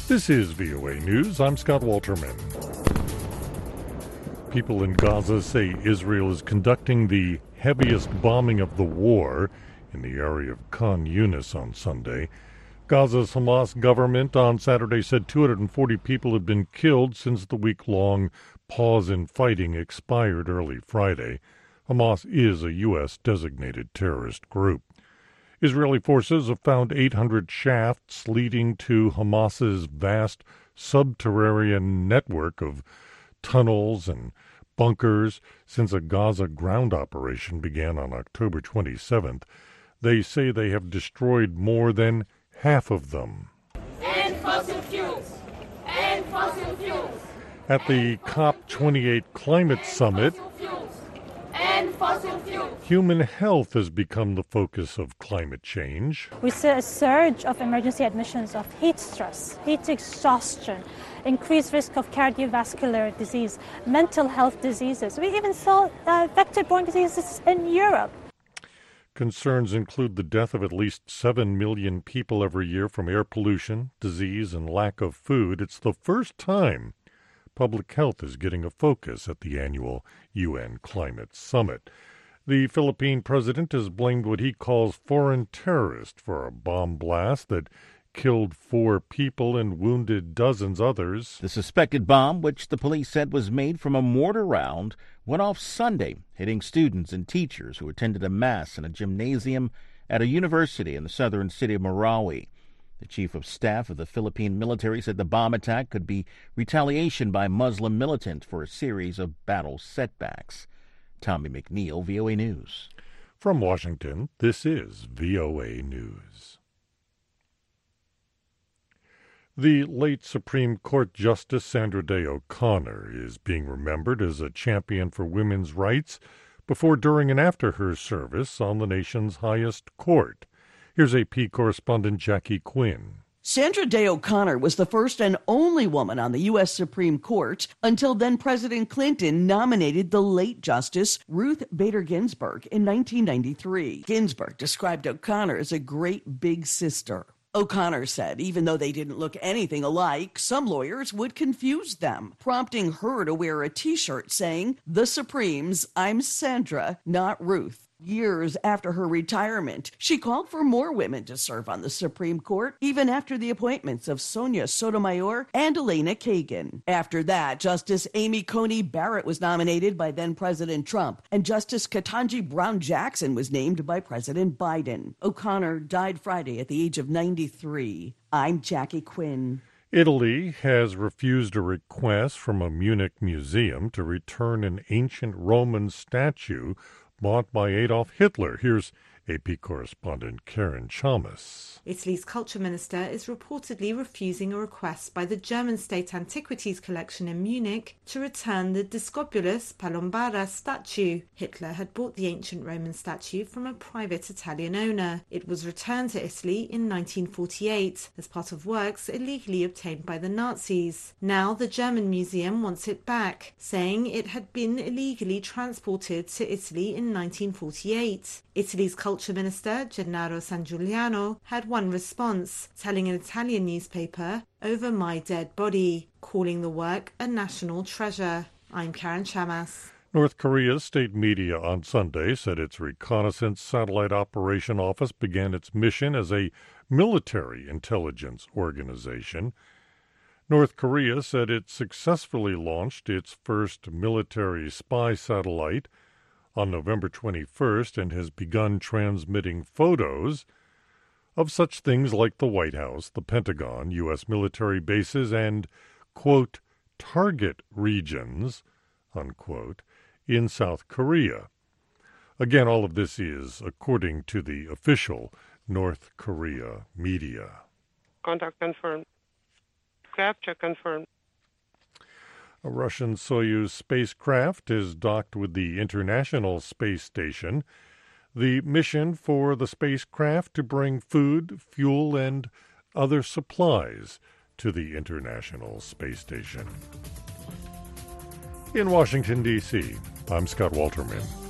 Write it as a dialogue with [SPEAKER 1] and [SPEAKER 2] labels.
[SPEAKER 1] This is VOA News. I'm Scott Walterman. People in Gaza say Israel is conducting the heaviest bombing of the war in the area of Khan Yunis on Sunday. Gaza's Hamas government on Saturday said 240 people had been killed since the week-long pause in fighting expired early Friday. Hamas is a U.S.-designated terrorist group. Israeli forces have found 800 shafts leading to Hamas's vast subterranean network of tunnels and bunkers since a Gaza ground operation began on October 27th. They say they have destroyed more than half of them.
[SPEAKER 2] And fossil fuels! And fossil fuels!
[SPEAKER 1] At the COP28 climate summit,
[SPEAKER 2] and fossil fuels!
[SPEAKER 1] Human health has become the focus of climate change.
[SPEAKER 3] We see a surge of emergency admissions of heat stress, heat exhaustion, increased risk of cardiovascular disease, mental health diseases. We even saw vector-borne diseases in Europe.
[SPEAKER 1] Concerns include the death of at least 7 million people every year from air pollution, disease, and lack of food. It's the first time public health is getting a focus at the annual UN Climate Summit. The Philippine president has blamed what he calls foreign terrorists for a bomb blast that killed 4 people and wounded dozens others.
[SPEAKER 4] The suspected bomb, which the police said was made from a mortar round, went off Sunday, hitting students and teachers who attended a mass in a gymnasium at a university in the southern city of Marawi. The chief of staff of the Philippine military said the bomb attack could be retaliation by Muslim militants for a series of battle setbacks. Tommy McNeil, VOA News.
[SPEAKER 1] From Washington, this is VOA News. The late Supreme Court Justice Sandra Day O'Connor is being remembered as a champion for women's rights before, during, and after her service on the nation's highest court. Here's AP correspondent Jackie Quinn.
[SPEAKER 5] Sandra Day O'Connor was the first and only woman on the U.S. Supreme Court until then-President Clinton nominated the late Justice Ruth Bader Ginsburg in 1993. Ginsburg described O'Connor as a great big sister. O'Connor said even though they didn't look anything alike, some lawyers would confuse them, prompting her to wear a T-shirt saying, "The Supremes, I'm Sandra, not Ruth." Years after her retirement, she called for more women to serve on the Supreme Court, even after the appointments of Sonia Sotomayor and Elena Kagan. After that, Justice Amy Coney Barrett was nominated by then-President Trump, and Justice Ketanji Brown Jackson was named by President Biden. O'Connor died Friday at the age of 93. I'm Jackie Quinn.
[SPEAKER 1] Italy has refused a request from a Munich museum to return an ancient Roman statue bought by Adolf Hitler. Here's AP correspondent Karen Chalmers.
[SPEAKER 6] Italy's culture minister is reportedly refusing a request by the German State Antiquities Collection in Munich to return the Discobulus Palombara statue. Hitler had bought the ancient Roman statue from a private Italian owner. It was returned to Italy in 1948 as part of works illegally obtained by the Nazis. Now the German museum wants it back, saying it had been illegally transported to Italy in 1948. Italy's culture minister, Gennaro Sangiuliano, had one response, telling an Italian newspaper, "Over my dead body," calling the work a national treasure. I'm Karen Chamas.
[SPEAKER 1] North Korea's state media on Sunday said its reconnaissance satellite operation office began its mission as a military intelligence organization. North Korea said it successfully launched its first military spy satellite on November 21st and has begun transmitting photos of such things like the White House, the Pentagon, U.S. military bases, and, quote, target regions, unquote, in South Korea. Again, all of this is according to the official North Korea media.
[SPEAKER 7] Contact confirmed. Capture confirmed.
[SPEAKER 1] A Russian Soyuz spacecraft is docked with the International Space Station. The mission for the spacecraft to bring food, fuel, and other supplies to the International Space Station. In Washington, D.C., I'm Scott Walterman.